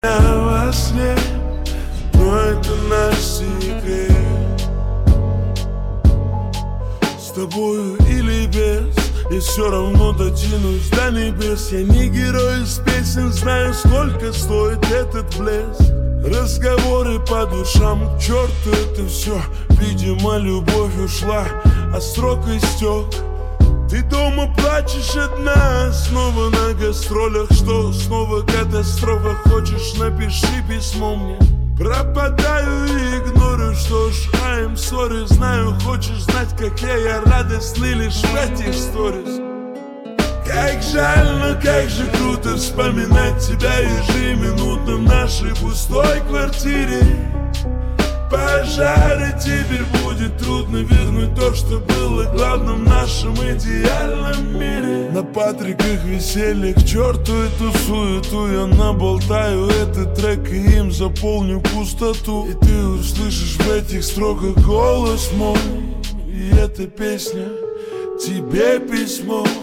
Во сне, но это наш секрет. С тобою или без, я все равно дотянусь до небес. Я не герой из песен, знаю, сколько стоит этот блеск. Разговоры по душам, к черту это все. Видимо, любовь ушла, а срок истек. Ты дома плачешь одна, снова на гастролях. Что, снова катастрофа? Хочешь, напиши письмо мне. Пропадаю и игнорю, что ж, I'm sorry. Знаю, хочешь знать, как я радостный лишь в этих сторис. Как жаль, но как же круто вспоминать тебя ежеминутно в нашей пустой квартире. Пожары, тебе будет трудно вернуть то, что было главным в нашем идеальном мире. На Патриках веселье, к черту эту суету. Я наболтаю этот трек и им заполню пустоту. И ты услышишь в этих строках голос мой. И эта песня тебе письмо.